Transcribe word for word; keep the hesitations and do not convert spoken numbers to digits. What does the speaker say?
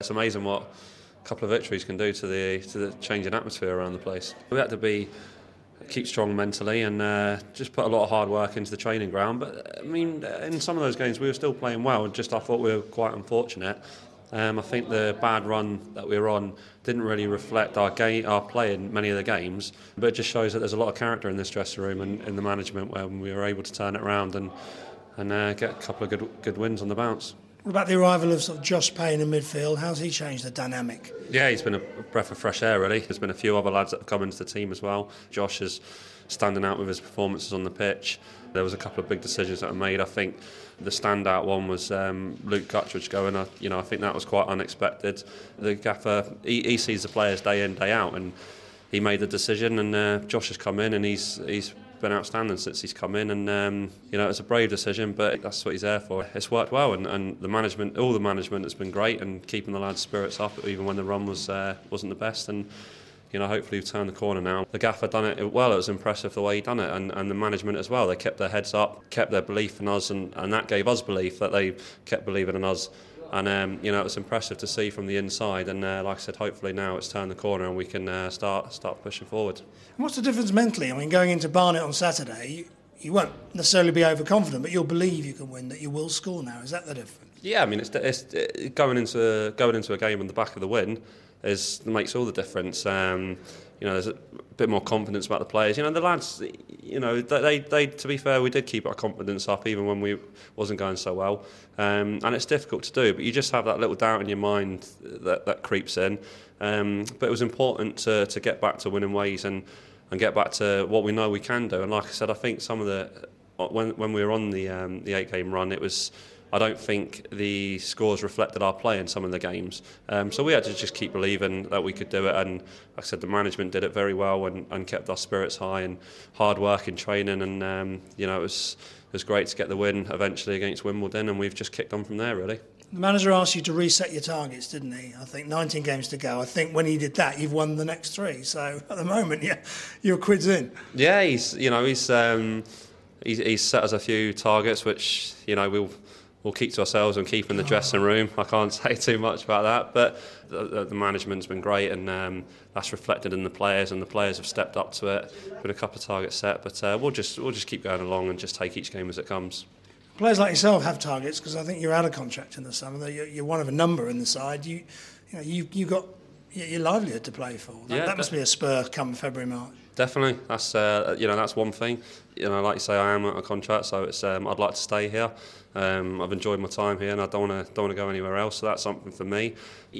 It's amazing what a couple of victories can do to the to the changing atmosphere around the place. We had to be keep strong mentally and uh, just put a lot of hard work into the training ground. But I mean, in some of those games we were still playing well. Just I thought we were quite unfortunate. Um, I think the bad run that we were on didn't really reflect our game, our play in many of the games. But it just shows that there's a lot of character in this dressing room and in the management when we were able to turn it around and and uh, get a couple of good good wins on the bounce. What about the arrival of, sort of Josh Payne in midfield? How's he changed the dynamic? Yeah, he's been a breath of fresh air, really. There's been a few other lads that have come into the team as well. Josh is standing out with his performances on the pitch. There was a couple of big decisions that were made. I think the standout one was um, Luke Guttridge going. I, you know, I think that was quite unexpected. The gaffer, he, he sees the players day in, day out, and he made the decision. And uh, Josh has come in, and he's he's been outstanding since he's come in. And um, you know, it's a brave decision, but that's what he's there for. It's worked well, and, and the management, all the management, has been great, and keeping the lads' spirits up, even when the run was uh, wasn't the best. And you know, hopefully we've turned the corner now. The gaffer done it well. It was impressive the way he done it, and, and the management as well. They kept their heads up, kept their belief in us, and, and that gave us belief that they kept believing in us. And um, you know, it was impressive to see from the inside. And uh, like I said, hopefully now it's turned the corner and we can uh, start start pushing forward. And what's the difference mentally? I mean, going into Barnet on Saturday, you, you won't necessarily be overconfident, but you'll believe you can win, that you will score now. Is that the difference? Yeah, I mean, it's, it's it, going into going into a game on the back of the win is makes all the difference. Um, you know, there's a bit more confidence about the players. You know, the lads, you know, they, they, to be fair, we did keep our confidence up even when we wasn't going so well. Um, and it's difficult to do, but you just have that little doubt in your mind that, that creeps in. Um, but it was important to, to get back to winning ways and, and get back to what we know we can do. And like I said, I think some of the, when, when we were on the, um, the eight-game run, it was, I don't think the scores reflected our play in some of the games. Um, so we had to just keep believing that we could do it. And like I said, the management did it very well and, and kept our spirits high and hard work in training. And, um, you know, it was, it was great to get the win eventually against Wimbledon. And we've just kicked on from there, really. The manager asked you to reset your targets, didn't he? I think nineteen games to go. I think when he did that, you've won the next three. So at the moment, yeah, you're quids in. Yeah, he's, you know, he's, um, he's, he's set us a few targets, which, you know, we'll, We'll keep to ourselves and keep in the dressing room. I can't say too much about that, but the, the management's been great, and um, that's reflected in the players, and the players have stepped up to it with a couple of targets set. But uh, we'll just we'll just keep going along and just take each game as it comes. Players like yourself have targets because I think you're out of contract in the summer. You're, you're one of a number in the side. You, you know, you you got your livelihood to play for. That, yeah, that must be a spur come February, March. Definitely, that's uh, you know that's one thing. You know, like you say, I am on a contract, so it's um, I'd like to stay here. Um, I've enjoyed my time here, and I don't want to don't want to go anywhere else. So that's something for me.